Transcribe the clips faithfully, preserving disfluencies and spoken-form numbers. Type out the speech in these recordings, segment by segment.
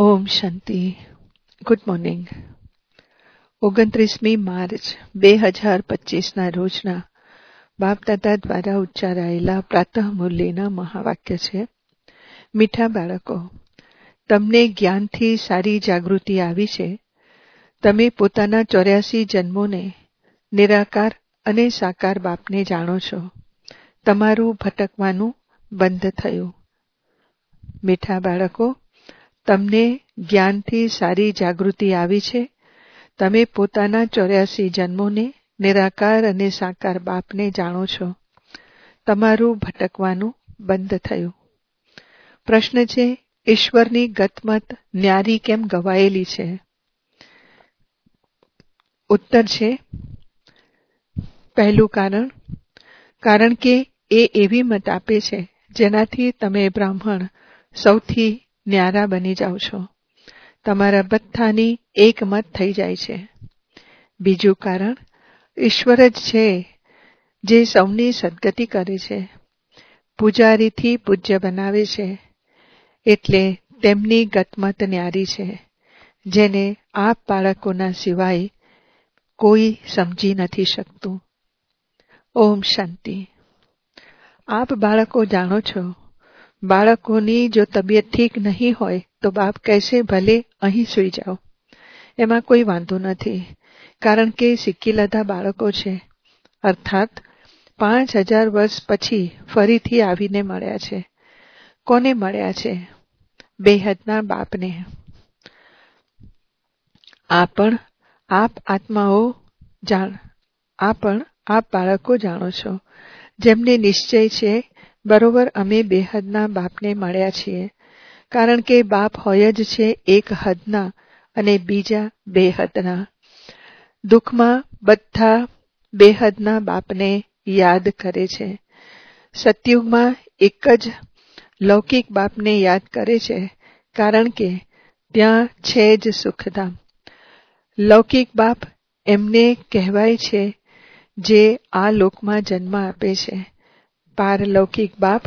ઓમ શાંતિ. Good morning. ઓગણત્રીસમી March બે હજાર પચીસના રોજના બાપદાદા દ્વારા ઉચ્ચારાયેલા પ્રાતઃ મુરલીના મહાવાક્ય છે. મીઠા બાળકો, તમને જ્ઞાનથી સારી જાગૃતિ આવી છે. તમે પોતાના ચોર્યાસી જન્મોને નિરાકાર અને સાકાર બાપને જાણો છો. તમારું ભટકવાનું બંધ થયું. મીઠા બાળકો, તમને જ્ઞાનથી સારી જાગૃતિ આવી છે. તમે પોતાના ચોર્યાસી જન્મોને નિરાકાર અને સાકાર બાપને જાણો છો. તમારું ભટકવાનું બંધ થયું. પ્રશ્ન છે, ઈશ્વરની ગતમત ન્યારી કેમ ગવાયેલી છે? ઉત્તર છે, પહેલું કારણ કારણ કે એ એવી મત આપે છે જેનાથી તમે બ્રાહ્મણ સૌથી ન્યારા બની જાઓ છો. તમારા બધાની એક મત થઈ જાય છે. બીજું કારણ, ઈશ્વર જ છે જે સૌની સદગતિ કરે છે, પૂજારીથી પૂજ્ય બનાવે છે. એટલે તેમની ગતમત ન્યારી છે, જેને આપ બાળકોના સિવાય કોઈ સમજી નથી શકતું. ઓમ શાંતિ. આપ બાળકો જાણો છો, બાળકોની જો તબિયત ઠીક નહીં હોય તો બાપ કહેશે ભલે અહીં સૂઈ જાઓ. એમાં કોઈ વાંધો નથી, કારણ કે શીખી લીધા બાળકો છે. અર્થાત પાંચ હજાર વર્ષ પછી ફરીથી આવીને મળ્યા છે. કોને મળ્યા છે? બેહદના બાપને. આ પણ આપ આત્માઓ જાણ આ પણ આપ બાળકો જાણો છો, જેમને નિશ્ચય છે બરોબર અમે બેહદના બાપને મળ્યા છીએ. કારણ કે બાપ હોય જ છે એક હદના અને બીજા બેહદના. દુઃખમાં બધા બેહદના બાપને યાદ કરે છે. સતયુગમાં એક જ લૌકિક બાપને યાદ કરે છે, કારણ કે ત્યાં છે જ સુખધામ. લૌકિક બાપ એમને કહેવાય છે જે આ લોકમાં જન્મ આપે છે. પારલૌકિક બાપ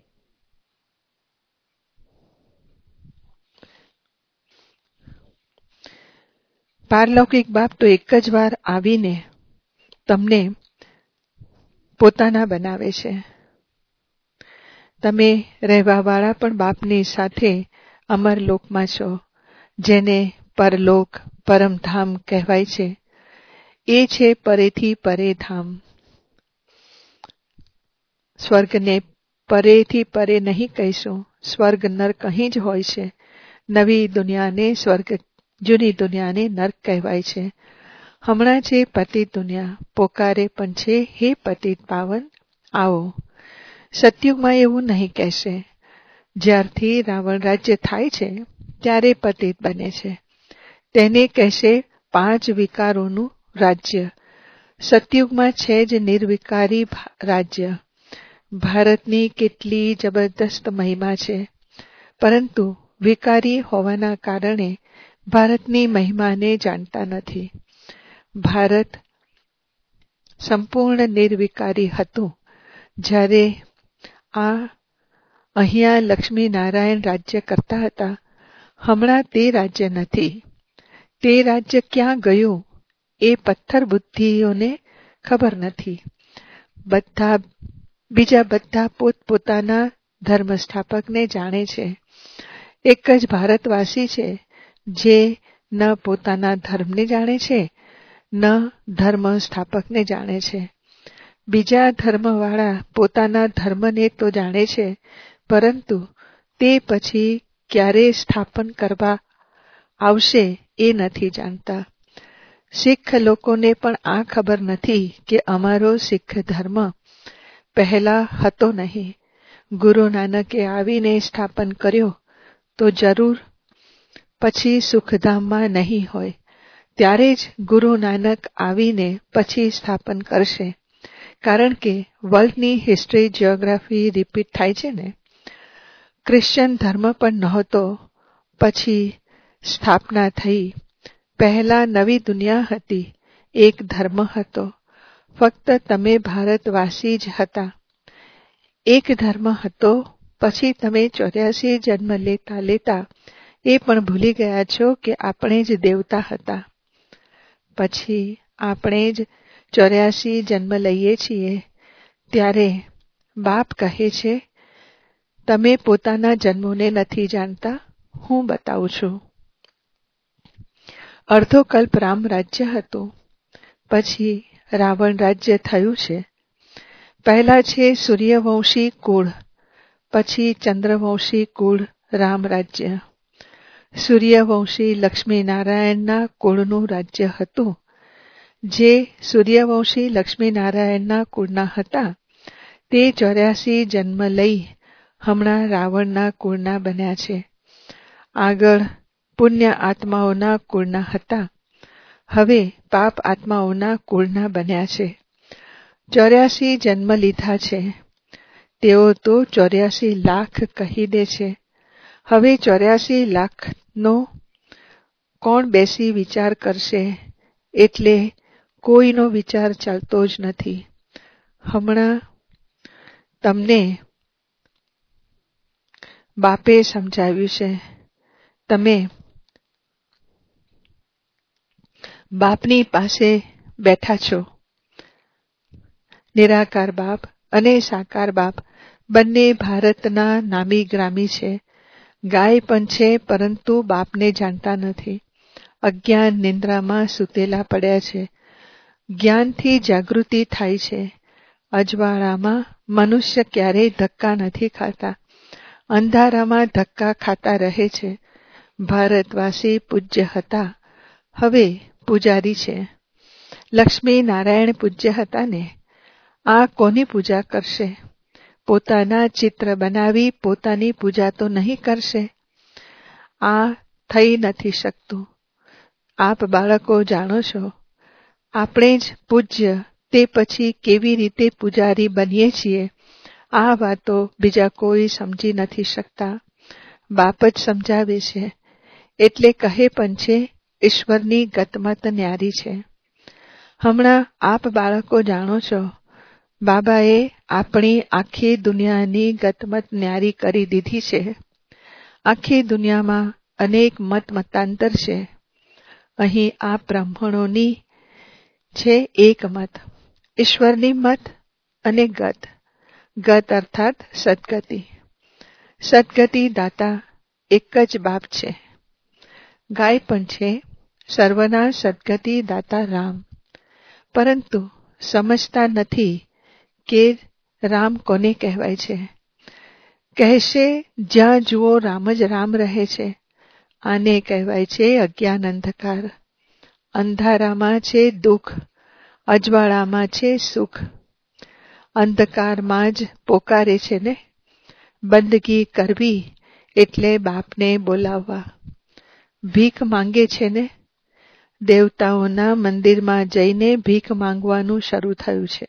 પારલૌકિક બાપ તો એક જ વાર આવીને તમને પોતાના બનાવે છે. તમે રહેવાવાળા પણ બાપની સાથે અમરલોકમાં છો, જેને પરલોક પરમધામ કહેવાય છે. એ છે પરેથી પરે ધામ. સ્વર્ગને પરેથી પરે નહીં કહીશું. સ્વર્ગ નર્ક અહીં જ હોય છે. નવી દુનિયાને સ્વર્ગ, જૂની દુનિયાને નર્ક કહેવાય છે. હમણાં જે પતિત દુનિયા પોકારે પણ છે, હે પતિત પાવન આવો. સતયુગમાં એવું નહીં કહેશે. જ્યારથી રાવણ રાજ્ય થાય છે ત્યારે પતિત બને છે. તેને કહેશે પાંચ વિકારોનું રાજ્ય. સતયુગમાં છે જ નિર્વિકારી રાજ્ય. ભારતની કેટલી જબરદસ્ત મહિમા છે, પરંતુ વિકારી હોવાના કારણે ભારતની મહિમાને જાણતા નથી. ભારત સંપૂર્ણ નિર્વિકારી હતું જ્યારે આ અહીંયા લક્ષ્મી નારાયણ રાજ્ય કરતા હતા. હમણાં તે રાજ્ય નથી. તે રાજ્ય ક્યાં ગયું એ પથ્થર બુદ્ધિઓને ખબર નથી. બધા બીજા બધા પોતપોતાના ધર્મ સ્થાપકને જાણે છે. એક જ ભારતવાસી છે જે ન પોતાના ધર્મને જાણે છે, ન ધર્મ સ્થાપકને જાણે છે. બીજા ધર્મવાળા પોતાના ધર્મને તો જાણે છે, પરંતુ તે પછી ક્યારે સ્થાપન કરવા આવશે એ નથી જાણતા. શીખ લોકોને પણ આ ખબર નથી કે અમારો શીખ ધર્મ પહેલા હતો નહીં. ગુરુ નાનકે આવીને સ્થાપન કર્યો તો જરૂર પછી સુખધામમાં નહીં હોય. ત્યારે જ ગુરુ નાનક આવીને પછી સ્થાપન કરશે. કારણ કે વર્લ્ડની હિસ્ટ્રી જીઓગ્રાફી રિપીટ થાય છે ને. ક્રિશ્ચન ધર્મ પણ નહોતો, પછી સ્થાપના થઈ. પહેલા નવી દુનિયા હતી, એક ધર્મ હતો. ફક્ત તમે ભારતવાસી જ હતા. એક ધર્મ હતો, પછી તમે ચોર્યાસી જન્મ લેતા લેતા એ પણ ભૂલી ગયા છો કે આપણે જ દેવતા હતા. પછી આપણે જ ચોર્યાસી જન્મ લઈએ છીએ ત્યારે બાપ કહે છે, તમે પોતાના જન્મોને નથી જાણતા, હું બતાવું છું. અડધો કલ્પ રામ રાજ્ય હતું, પછી રાવણ રાજ્ય થયું છે. પહેલા છે સૂર્યવંશી કુળ, પછી ચંદ્રવંશી કુળ રામ રાજ્ય. સૂર્યવંશી લક્ષ્મીનારાયણના કુળનું રાજ્ય હતું. જે સૂર્યવંશી લક્ષ્મીનારાયણના કુળના હતા તે ચોર્યાસી જન્મ લઈ હમણાં રાવણના કુળના બન્યા છે. આગળ પુણ્ય આત્માઓના કુળના હતા, હવે પાપ આત્માઓના કુળના બન્યા છે. ચોર્યાસી જન્મ લીધા છે. તેઓ તો ચોર્યાસી લાખ કહી દે છે. હવે ચોર્યાસી લાખનો કોણ બેસી વિચાર કરશે? એટલે કોઈનો વિચાર ચાલતો જ નથી. હમણાં તમને બાપે સમજાવ્યું છે. તમે બાપની પાસે બેઠા છો. નિરાકાર બાપ અને સાકાર બાપ બંને ભારતના નામી ગ્રામી છે. ગાય પણ છે, પરંતુ બાપને જાણતા નથી. અજ્ઞાન નિંદ્રામાં સૂતેલા પડ્યા છે. જ્ઞાનથી જાગૃતિ થાય છે. અજવાળામાં મનુષ્ય ક્યારેય ધક્કા નથી ખાતા, અંધારામાં ધક્કા ખાતા રહે છે. ભારતવાસી પૂજ્ય હતા, હવે પૂજારી છે. લક્ષ્મી નારાયણ પૂજ્ય હતા ને, આ કોની પૂજા કરશે? પોતાના ચિત્ર બનાવી પોતાની પૂજા તો નહીં કરશે. આ થઈ નથી શકતું. આપ બાળકો જાણો છો, આપણે જ પૂજ્ય તે પછી કેવી રીતે પૂજારી બનીએ છીએ, આ વાતો બીજા કોઈ સમજી નથી શકતા. બાપ જ સમજાવે છે. એટલે કહે પણ છે, ઈશ્વરની ગતમત ન્યારી છે. હમણાં આપ બાળકો જાણો છો, બાબાએ આપણી આખી દુનિયાની ગતમત ન્યારી કરી દીધી છે. આખી દુનિયામાં અનેક મત મતાંતર છે. અહીં આ બ્રાહ્મણોની છે એક મત, ઈશ્વરની મત અને ગત. ગત અર્થાત સદગતિ. સદગતિ દાતા એક જ બાપ છે. ગાય પણ છે, સર્વના સદગતિ દાતા રામ. પરંતુ સમજતા નથી કે રામ કોને કહેવાય છે. કહેશે જ્યાં જુઓ રામ જ રામ રહે છે. આને કહેવાય છે અજ્ઞાન અંધકાર. અંધારામાં છે દુઃખ, અજવાળામાં છે સુખ. અંધકારમાં જ પોકારે છે ને. બંદગી કરવી એટલે બાપને બોલાવવા. ભીખ માંગે છે ને. દેવતાઓના મંદિરમાં જઈને ભીખ માંગવાનું શરૂ થયું છે.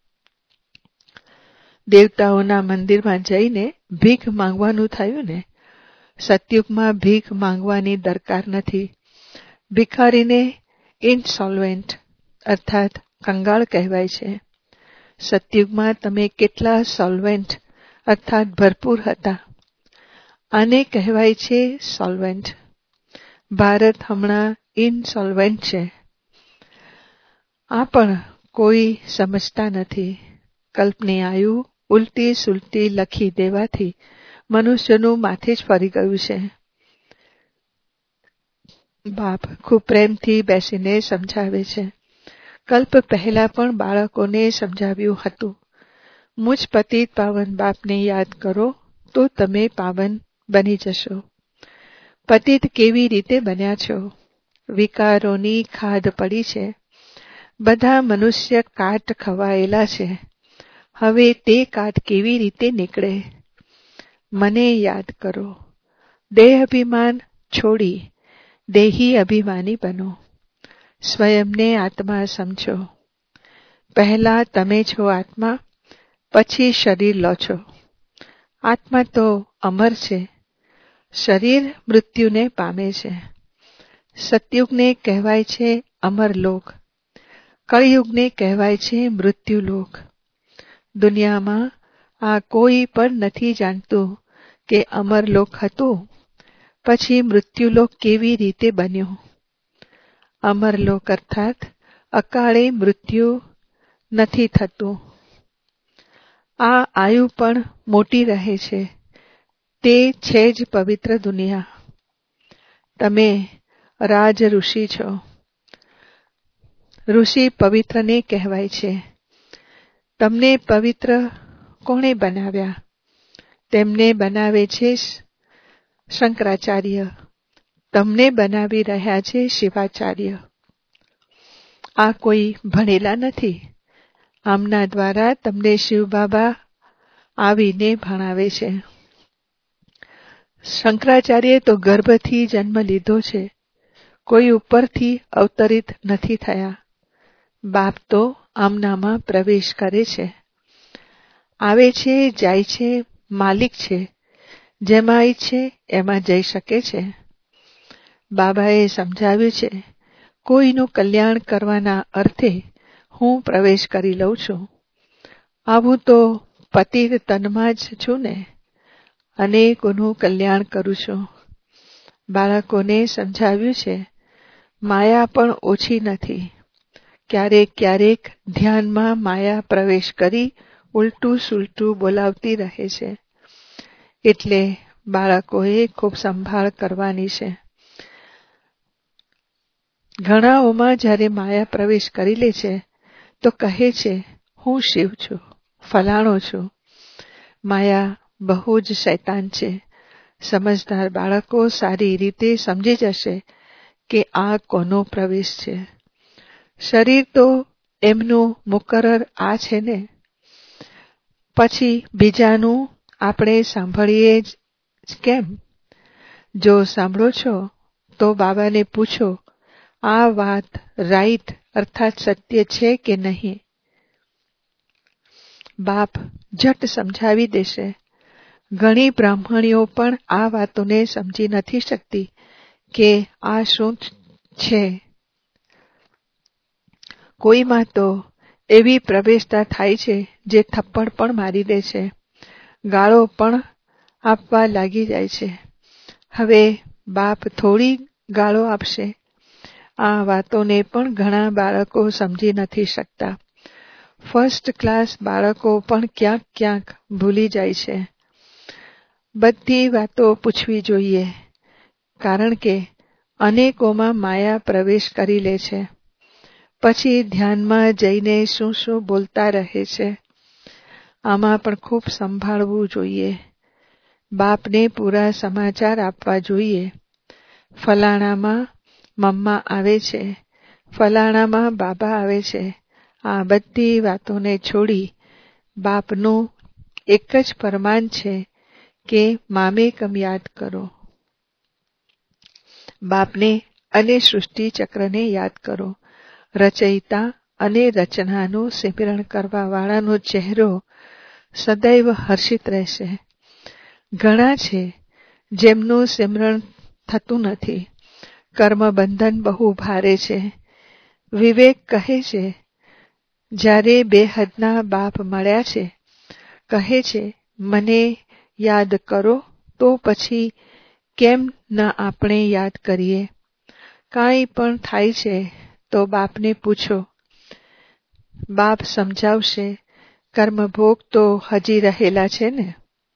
દેવતાઓના મંદિરમાં જઈને ભીખ માંગવાનું થયું ને. સતયુગમાં ભીખ માંગવાની દરકાર નથી. ભિખારીને ઇનસોલ્વેન્ટ અર્થાત કંગાળ કહેવાય છે. સતયુગમાં તમે કેટલા સોલ્વેન્ટ અર્થાત ભરપૂર હતા. આને કહેવાય છે સોલ્વેન્ટ. ભારત હમણાં ઇનસોલ્વેન્ટ છે. આ પણ કોઈ સમજતા નથી. કલ્પની આયુ ઉલટી સુલટી લખી દેવાથી મનુષ્યનું માથે જ ફરી ગયું છે. બાપ ખૂબ પ્રેમથી બેસીને સમજાવે છે. કલ્પ પહેલા પણ બાળકોને સમજાવ્યું હતું. મુજ પતિત પાવન બાપને યાદ કરો તો તમે પાવન બની જશો. પતિત કેવી રીતે બન્યા છો? વિકારોની ખાધ પડી છે. બધા મનુષ્ય કાટ ખવાયેલા છે. હવે તે કાટ કેવી રીતે નીકળે? મને યાદ કરો. દેહ અભિમાન છોડી દેહી અભિમાની બનો. સ્વયંને આત્મા સમજો. પહેલા તમે છો આત્મા, પછી શરીર લો છો. આત્મા તો અમર છે. શરીર મૃત્યુને પામે છે. સતયુગને કહેવાય છે અમરલોક. કળિયુગને કહેવાય છે મૃત્યુલોક. દુનિયામાં આ કોઈ પણ નથી જાણતું કે અમરલોક હતું, પછી મૃત્યુલોક કેવી રીતે બન્યો? અમરલોક અર્થાત અકાળે મૃત્યુ નથી થતું. આ આયુ પણ મોટી રહે છે. તે છે જ પવિત્ર દુનિયા. તમે રાજ ઋષિ છો. ઋષિ પવિત્રને કહેવાય છે. તમને પવિત્ર કોણે બનાવ્યા? તેમને બનાવે છે શંકરાચાર્ય. તમને બનાવી રહ્યા છે શિવાચાર્ય. આ કોઈ ભણેલા નથી. આમના દ્વારા તમને શિવબાબા આવીને ભણાવે છે. શંકરાચાર્યે તો ગર્ભથી જન્મ લીધો છે. કોઈ ઉપરથી અવતરિત નથી થયા. બાપ તો આમનામાં પ્રવેશ કરે છે. આવે છે, જાય છે, માલિક છે. જેમાં ઈચ્છે એમાં જઈ શકે છે. બાબાએ સમજાવ્યું છે, કોઈનું કલ્યાણ કરવાના અર્થે હું પ્રવેશ કરી લઉં છું. આવું તો પતિત તનમાં જ છું ને. અનેકોનું કલ્યાણ કરું છું. બાળકોને સમજાવ્યું છે, માયા પણ ઓછી નથી. ક્યારેક ક્યારેક ધ્યાનમાં માયા પ્રવેશ કરી ઉલટું સુલટું બોલાવતી રહે છે. એટલે બાળકોએ ખૂબ સંભાળ કરવાની છે. ઘણાઓમાં જ્યારે માયા પ્રવેશ કરી લે છે તો કહે છે, હું શિવ છું, ફલાણો છું. માયા બહુ જ શૈતાન છે. સમજદાર બાળકો સારી રીતે સમજી જશે કે આ કોનો પ્રવેશ છે. શરીર તો એમનું મુકરર આ છે ને. પછી બીજાનું આપણે સાંભળીએ જ કેમ? જો સાંભળો છો તો બાબાને પૂછો, આ વાત રાઈટ અર્થાત સત્ય છે કે નહીં? બાપ ઝટ સમજાવી દેશે. ઘણી બ્રાહ્મણીઓ પણ આ વાતોને સમજી નથી શકતી કે આ શું છે. કોઈમાં તો એવી પ્રવેશતા થાય છે જે થપ્પડ પણ મારી દે છે, ગાળો પણ આપવા લાગી જાય છે. હવે બાપ થોડી ગાળો આપશે? આ વાતોને પણ ઘણા બાળકો સમજી નથી શકતા. ફર્સ્ટ ક્લાસ બાળકો પણ ક્યાંક ક્યાંક ભૂલી જાય છે. બધી વાતો પૂછવી જોઈએ, કારણ કે અનેકોમાં માયા પ્રવેશ કરી લે છે. પછી ધ્યાનમાં જઈને શું શું બોલતા રહે છે. આમાં પણ ખૂબ સંભાળવું જોઈએ. બાપને પૂરા સમાચાર આપવા જોઈએ. ફલાણામાં મમ્મા આવે છે, ફલાણામાં બાબા આવે છે. આ બધી વાતોને છોડી બાપનું એક જ ફરમાન છે કે મામેકમ યાદ કરો. બાપને અને સૃષ્ટિ ચક્રને યાદ કરો. રચયિતા અને રચનાનું સિમરણ કરવા વાળાનો ચહેરો સદૈવ હર્ષિત રહેશે. ઘણા છે જેમનું સિમરણ થતું નથી. કર્મબંધન બહુ ભારે છે. વિવેક કહે છે, જ્યારે બેહદના બાપ મળ્યા છે, કહે છે મને યાદ કરો, તો પછી કેમ ન આપણે યાદ કરીએ? કાંઈ પણ થાય છે તો બાપને પૂછો. બાપ સમજાવશે. કર્મભોગ તો હજી રહેલા છે ને.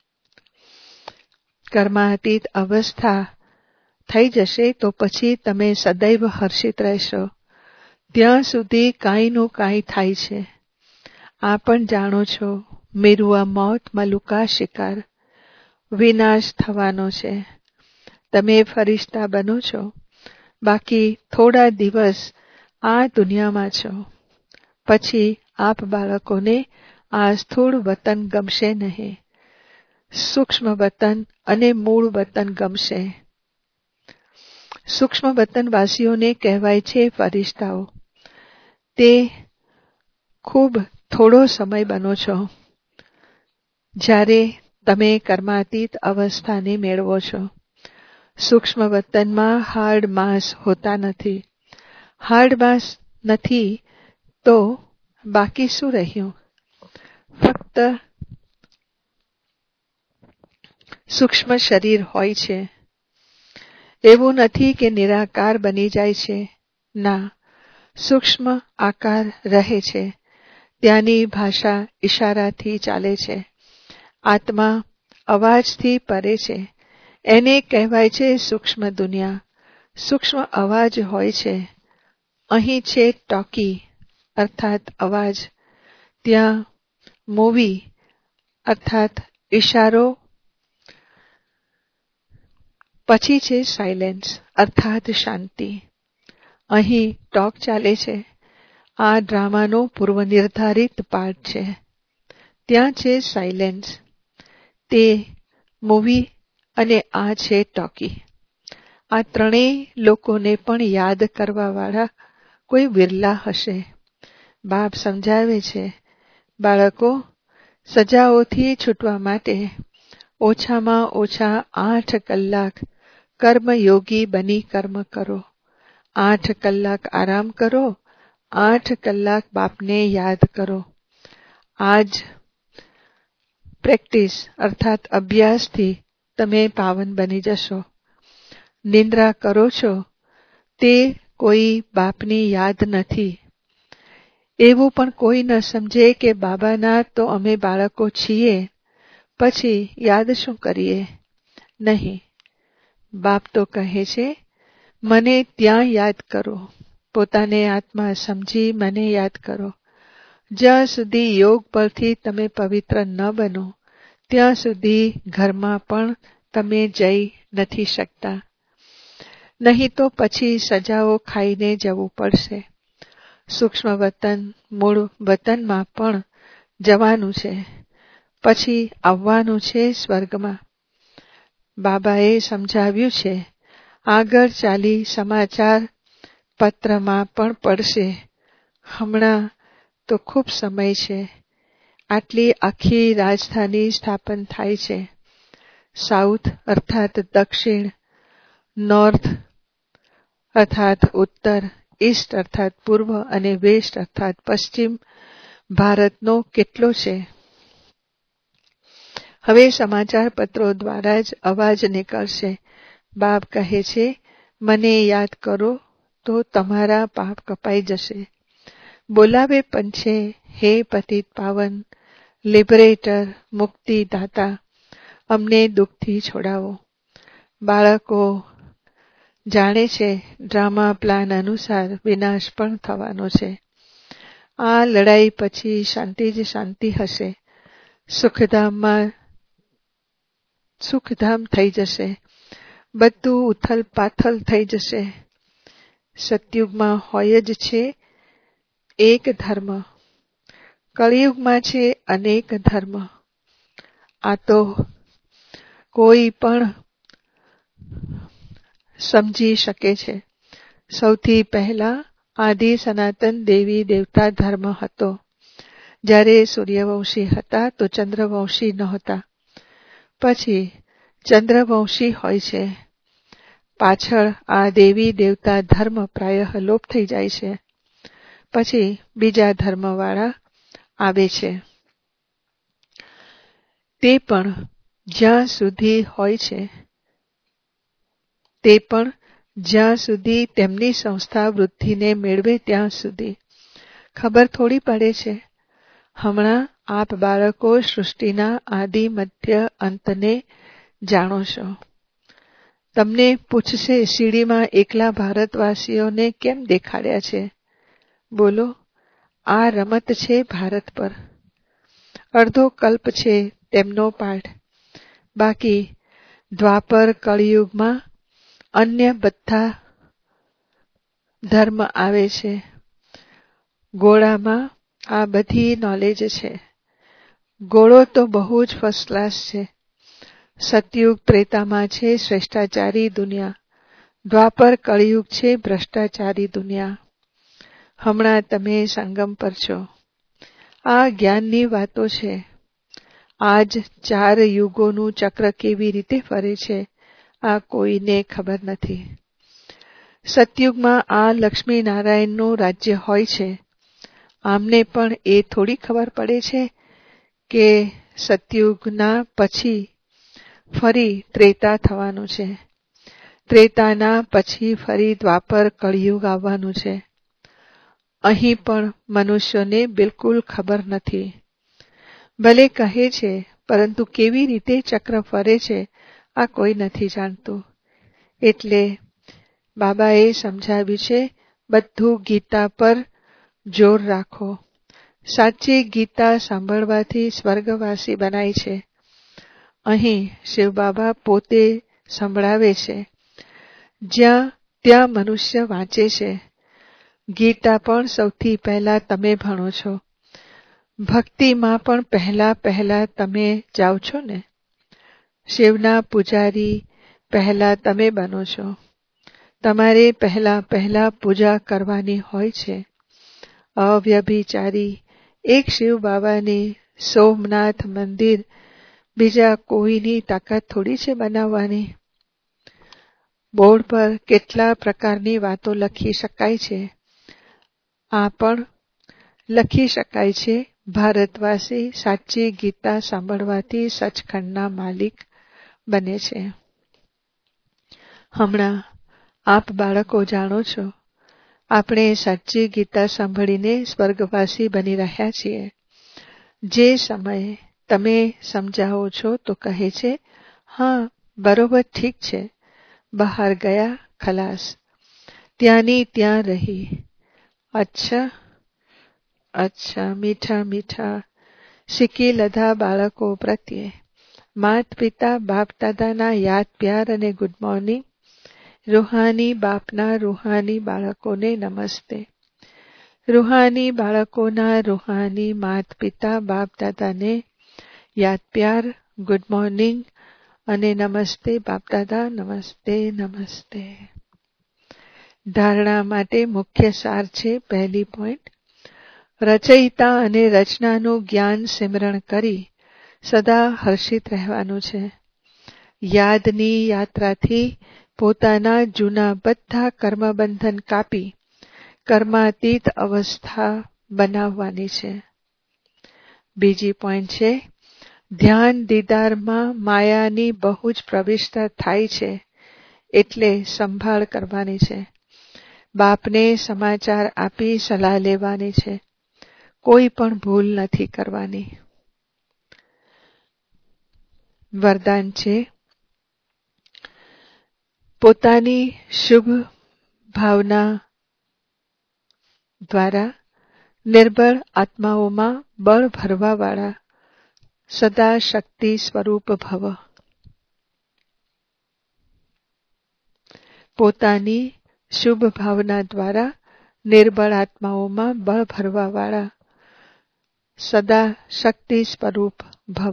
કર્માતીત અવસ્થા થઈ જશે તો પછી તમે સદૈવ હર્ષિત રહેશો. ત્યાં સુધી કાંઈનું કાંઈ થાય છે. આ પણ જાણો છો, મેરુઆ મોત મલુકા શિકાર. વિનાશ થવાનો છે. તમે ફરિશ્તા બનો છો, બાકી થોડા દિવસ આ દુનિયામાં છો. પછી આપ બાળકોને આ સ્થૂળ વતન ગમશે નહીં. સૂક્ષ્મ વતન અને મૂળ વતન ગમશે. સૂક્ષ્મ વતનવાસીઓને કહેવાય છે ફરિશ્તાઓ. તે ખૂબ થોડો સમય બનો છો, જ્યારે તમે કર્માતીત અવસ્થાને મેળવો છો. સૂક્ષ્મ વતનમાં હાર્ડ માસ હોતા નથી. હાર્ડ માસ નથી તો બાકી શું રહ્યું? ફક્ત સૂક્ષ્મ શરીર હોય છે. એવું નથી કે નિરાકાર બની જાય છે. ના, સૂક્ષ્મ આકાર રહે છે. ત્યાંની ભાષા ઈશારાથી ચાલે છે. આત્મા અવાજથી પરે છે. એને કહેવાય છે સૂક્ષ્મ દુનિયા. સૂક્ષ્મ અવાજ હોય છે. અહીં છે ટોકી અર્થાત અવાજ, ત્યાં મૂવી અર્થાત ઈશારો, પછી છે સાયલેન્સ અર્થાત શાંતિ. અહીં ટોક ચાલે છે. આ ડ્રામાનો પૂર્વનિર્ધારિત પાર્ટ છે. ત્યાં છે સાયલેન્સ, તે મૂવી અને આ છે ટોકી. આ ત્રણેય લોકોને પણ યાદ કરવાવાળા કોઈ વિરલા હશે. બાપ સમજાવે છે, બાળકો, સજાઓથી છૂટવા માટે ઓછામાં ઓછા આઠ કલાક કર્મયોગી બની કર્મ કરો. આઠ કલાક આરામ કરો. આઠ કલાક બાપને યાદ કરો. આજ પ્રેક્ટિસ અર્થાત અભ્યાસથી તમે પાવન બની જશો. નિંદ્રા કરો છો તે કોઈ બાપની યાદ નથી. એવું પણ કોઈ ન સમજે કે બાબાના તો અમે બાળકો છીએ, પછી યાદ શું કરીએ? નહીં, બાપ તો કહે છે, મને ત્યાં યાદ કરો. પોતાને આત્મા સમજી મને યાદ કરો. જ્યાં સુધી યોગ પરથી તમે પવિત્ર ન બનો, ત્યાં સુધી ઘરમાં પણ તમે જઈ નથી શકતા. નહીં તો પછી સજાઓ ખાઈને જવું પડશે. સૂક્ષ્મ વતન, મૂળ વતનમાં પણ જવાનું છે. પછી આવવાનું છે સ્વર્ગમાં. બાબાએ સમજાવ્યું છે, આગળ ચાલી સમાચાર પત્રમાં પણ પડશે. હમણાં તો ખૂબ સમય છે. આટલી આખી રાજધાની સ્થાપન થાય છે. સાઉથ અર્થાત દક્ષિણ, નોર્થ અર્થાત ઉત્તર, ઈસ્ટ અર્થાત પૂર્વ અને વેસ્ટ અર્થાત પશ્ચિમ ભારતનો કેટલો છે. હવે સમાચાર પત્રો દ્વારા જ અવાજ નીકળશે. બાપ કહે છે, મને યાદ કરો તો તમારા પાપ કપાઈ જશે. બોલાવે પણ છે, હે પતિત પાવન, લિબરેટર, મુક્તિદાતા, અમને દુઃખથી છોડાવો. બાળકો જાણે છે ડ્રામા પ્લાન અનુસાર વિનાશ પણ થવાનો છે. આ લડાઈ પછી શાંતિ જ શાંતિ હશે. સુખધામમાં સુખધામ થઈ જશે. બધું ઉથલ પાથલ થઈ જશે. સતયુગમાં હોય જ છે એક ધર્મ, કળિયુગમાં છે અનેક ધર્મ. આ તો કોઈ પણ સમજી શકે છે. સૌથી પહેલા આદિ સનાતન દેવી દેવતા ધર્મ હતો. જ્યારે સૂર્યવંશી હતા તો ચંદ્રવંશી નહોતા. પછી ચંદ્રવંશી હોય છે. પાછળ આ દેવી દેવતા ધર્મ પ્રાયઃ લોપ થઈ જાય છે. પછી બીજા ધર્મવાળા આવે છે. તે પણ જ્યાં સુધી હોય છે, તે પણ જ્યાં સુધી તેમની સંસ્થા વૃદ્ધિને મેળવે ત્યાં સુધી. ખબર થોડી પડે છે. હમણાં આપ બાળકો સૃષ્ટિના આદિ મધ્ય અંતને જાણો છો. તમને પૂછશે, સીડીમાં એકલા ભારતવાસીઓને કેમ દેખાડ્યા છે? બોલો, આ રમત છે ભારત પર. અડધો કલ્પ છે તેમનો પાઠ. બાકી દ્વાપર કળિયુગમાં અન્ય બધા ધર્મ આવે છે. ગોળામાં આ બધી નોલેજ છે. ગોળો તો બહુ જ ફર્સ્ટ ક્લાસ છે. સતયુગ ત્રેતામાં છે શ્રેષ્ઠાચારી દુનિયા. દ્વાપર કળિયુગ છે ભ્રષ્ટાચારી દુનિયા. હમણાં તમે સંગમ પર છો. આ જ્ઞાનની વાતો છે. આજ ચાર યુગોનું ચક્ર કેવી રીતે ફરે છે, આ કોઈને ખબર નથી. સતયુગમાં આ લક્ષ્મી નારાયણનું રાજ્ય હોય છે. આમને પણ એ થોડી ખબર પડે છે કે સતયુગના પછી ફરી ત્રેતા થવાનું છે. ત્રેતાના પછી ફરી દ્વાપર કળિયુગ આવવાનું છે. અહીં પણ મનુષ્યોને બિલકુલ ખબર નથી. ભલે કહે છે, પરંતુ કેવી રીતે ચક્ર ફરે છે આ કોઈ નથી જાણતું. એટલે બાબાએ સમજાવ્યું છે, બધું ગીતા પર જોર રાખો. સાચી ગીતા સાંભળવાથી સ્વર્ગવાસી બનાય છે. અહીં શિવ બાબા પોતે સંભળાવે છે. જ્યાં ત્યાં મનુષ્ય વાંચે છે. ગીતા પણ સૌથી પહેલા તમે ભણો છો. ભક્તિમાં પણ પહેલા પહેલા તમે જાઓ છો ને. શિવના પૂજારી પહેલા તમે બનો છો. તમારે પહેલા પહેલા પૂજા કરવાની હોય છે. અવ્યભિચારી એક શિવ બાબાની સોમનાથ મંદિર બીજા કોઈની તાકાત થોડી છે બનાવવાની. બોર્ડ પર કેટલા પ્રકારની વાતો લખી શકાય છે. આ પણ લખી શકાય છે, ભારતવાસી સાચી ગીતા સાંભળવાથી સચખંડના માલિક બને છે. હમણાં આપ બાળકો જાણો છો, આપણે સાચી ગીતા સાંભળીને સ્વર્ગવાસી બની રહ્યા છીએ. જે સમયે તમે સમજાવો છો તો કહે છે, હા બરોબર ઠીક છે. બહાર ગયા ખલાસ, ત્યાંની ત્યાં રહી. અચ્છા અચ્છા મીઠા મીઠા શીખી લીધા બાળકો પ્રત્યે માત પિતા બાપ દાદાના યાદ પ્યાર અને ગુડ મોર્નિંગ. રૂહાની બાપના રૂહાની બાળકોને નમસ્તે. રૂહાની બાળકોના રૂહાની માત પિતા બાપ દાદાને યાદ પ્યાર, ગુડ મોર્નિંગ અને નમસ્તે બાપ દાદા. નમસ્તે નમસ્તે. ધારણા માટે મુખ્ય સાર છે. પહેલી પોઈન્ટ, રચયિતા અને રચનાનું જ્ઞાન સિમરણ કરી સદા હર્ષિત રહેવાનું છે. યાદની યાત્રાથી પોતાના જૂના બધા કર્મબંધન કાપી કર્માતીત અવસ્થા બનાવવાની છે. બીજી પોઈન્ટ છે, ધ્યાન દીદારમાં માયાની બહુ જ પ્રવિષ્ટતા થાય છે, એટલે સંભાળ કરવાની છે. બાપને સમાચાર આપી સલાહ લેવાની છે. કોઈ પણ ભૂલ નથી કરવાની. વરદાન છે, પોતાની શુભ ભાવના દ્વારા નિર્બળ આત્માઓમાં બળ ભરવાવાળા સદા શક્તિ સ્વરૂપ ભવ. પોતાની શુભ ભાવના દ્વારા નિર્બળ આત્માઓમાં બળ ભરવાવાળા સદા શક્તિ સ્વરૂપ ભવ.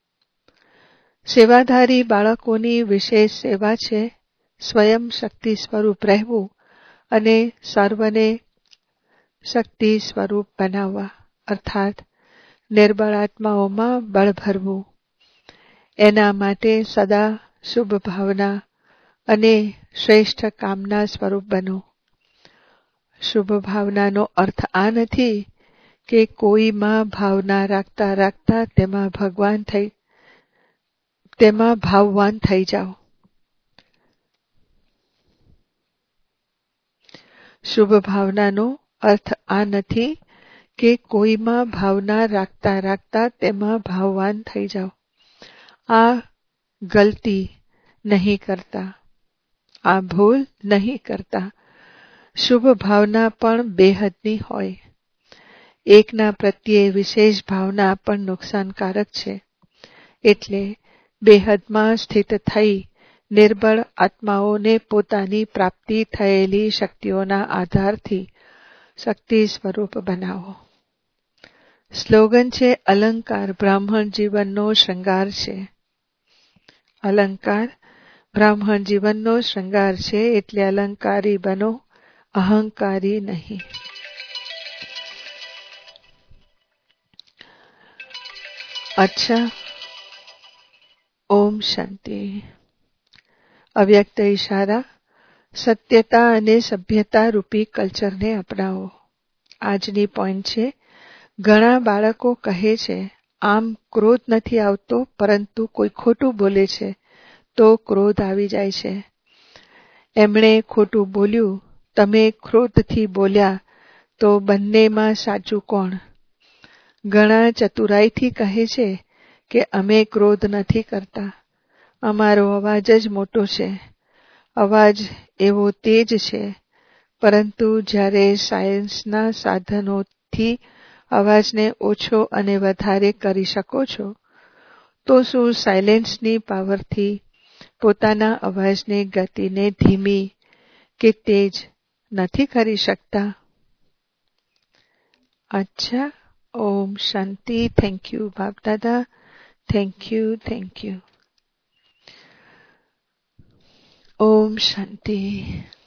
સેવાધારી બાળકોની વિશેષ સેવા છે સ્વયં શક્તિ સ્વરૂપ રહેવું અને સર્વને શક્તિ સ્વરૂપ બનાવવા, અર્થાત નિર્બળ આત્માઓમાં બળ ભરવું. એના માટે સદા શુભ ભાવના અને શ્રેષ્ઠ કામના સ્વરૂપ બનો. શુભ ભાવનાનો અર્થ આ નથી કે કોઈમાં ભાવના રાખતા રાખતા તેમાં ભગવાન થઈ તેમાં ભાવવાન થઈ જાઓ. શુભ ભાવનાનો અર્થ આ નથી કે કોઈમાં ભાવના રાખતા રાખતા તેમાં ભાવવાન થઈ જાઓ. આ ગલતી નહીં કરતા, આ ભૂલ નહીં કરતા. શુભ ભાવના પણ બેહદની હોય. એકના પ્રત્યે વિશેષ ભાવના પણ નુકસાનકારક છે. એટલે બેહદમાં સ્થિત થઈ નિર્બળ આત્માઓને પોતાની પ્રાપ્તિ થયેલી શક્તિઓના આધારથી શક્તિ સ્વરૂપ બનાવો. સ્લોગન છે, અલંકાર બ્રાહ્મણ જીવનનો શૃંગાર છે. અલંકાર બ્રાહ્મણ જીવનનો શૃંગાર છે, એટલે અલંકારી બનો, અહંકારી નહીં. અચ્છા, ઓમ શાંતિ. અવ્યક્ત ઈશારા, સત્યતા અને સભ્યતા રૂપી કલ્ચરને અપનાવો. આજની પોઈન્ટ છે, ઘણા બાળકો કહે છે, આમ ક્રોધ નથી આવતો, પરંતુ કોઈ ખોટું બોલે છે તો ક્રોધ આવી જાય છે. એમણે ખોટું બોલ્યું, તમે ક્રોધથી બોલ્યા, તો બંનેમાં સાચું કોણ? ઘણા ચતુરાઈથી કહે છે કે અમે ક્રોધ નથી કરતા, અમારો અવાજ જ મોટો છે, અવાજ એવો તેજ છે. પરંતુ જ્યારે સાયન્સના સાધનોથી અવાજને ઓછો અને વધારે કરી શકો છો, તો શું સાયલેન્સની પાવરથી પોતાના અવાજની ગતિને ધીમી કે તેજ નથી કરી શકતા? અચ્છા, ઓમ શાંતિ. થેન્ક યુ બાપ દાદા. Thank you, thank you. ઓમ શાંતિ.